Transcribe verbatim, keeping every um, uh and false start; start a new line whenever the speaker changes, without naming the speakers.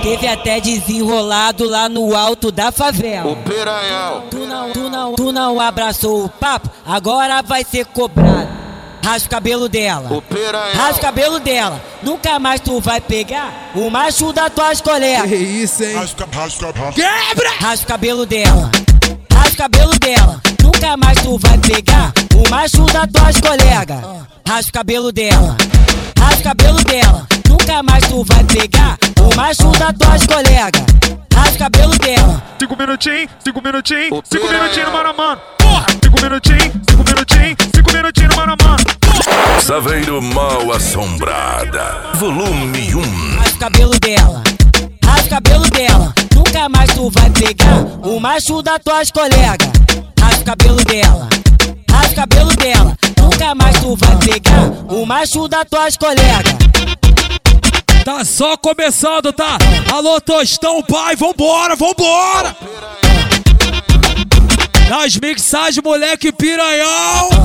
Teve até desenrolado lá no alto da favela.
O piranhão.
Tu não, tu não, tu não abraçou o papo, agora vai ser cobrado. Rasga o cabelo dela,
O piranhão.
rasga o cabelo dela. Nunca mais tu vai pegar o macho das tuas colegas.
Que isso, hein?
Rasca, rasca, rasca.
Quebra!
Rasga o cabelo dela, rasga o cabelo dela. Nunca mais tu vai pegar o macho das tuas colegas. Rasga o cabelo dela, rasga o cabelo dela. Nunca mais tu vai pegar o macho das tuas colegas. Rasga o cabelo dela.
Cinco minutinhos, cinco minutinhos,
O
cinco
piranha.
minutinhos no mano a mano. Porra! Cinco minutinhos, cinco minutinhos, cinco minutinhos no mano a mano.
Saveiro Mal Assombrada, volume um.
Rasga o cabelo dela, rasga o cabelo dela. Nunca mais tu vai pegar o macho das tuas colegas. Rasga o cabelo dela, rasga o cabelo dela. Nunca mais tu vai pegar o macho das tuas colegas.
Tá só começando, tá? Alô, Tostão, pai, vambora, vambora! Nas mixagens, moleque piranhão!